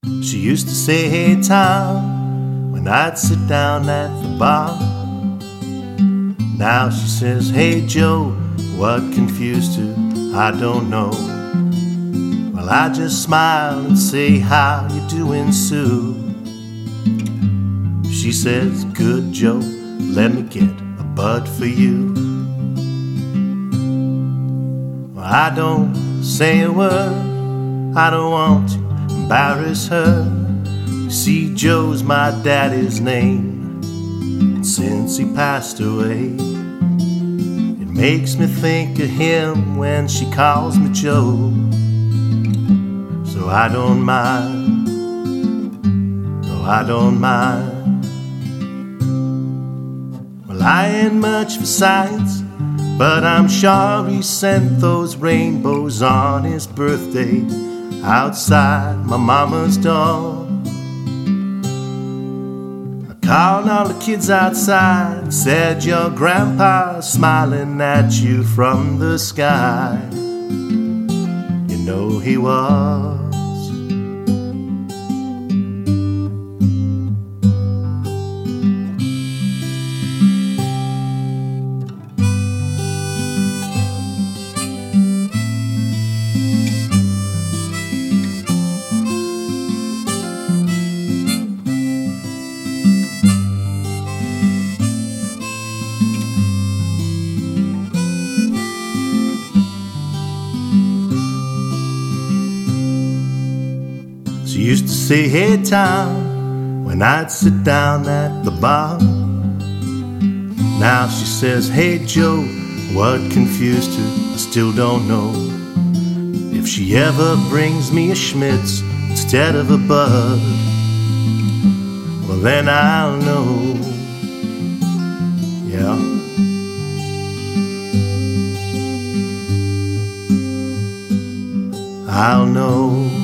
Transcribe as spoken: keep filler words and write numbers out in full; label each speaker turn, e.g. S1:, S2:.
S1: She used to say, "Hey Tom," when I'd sit down at the bar. Now she says, "Hey Joe," what confused her, I don't know. Well, I just smile and say, "How you doing, Sue?" She says, "Good, Joe, let me get a bud for you." Well, I don't say a word, I don't want to embarrass her. You see, Joe's my daddy's name, and since he passed away, it makes me think of him when she calls me Joe. So I don't mind, no I don't mind. Well, I ain't much for science, but I'm sure he sent those rainbows on his birthday outside my mama's door. I called all the kids outside and said, "Your grandpa's smiling at you from the sky." You know he was. She used to say, "Hey Tom," when I'd sit down at the bar. Now she says, "Hey Joe," what confused her, I still don't know. If she ever brings me a Schmitz instead of a bud, well then I'll know. Yeah. I'll know.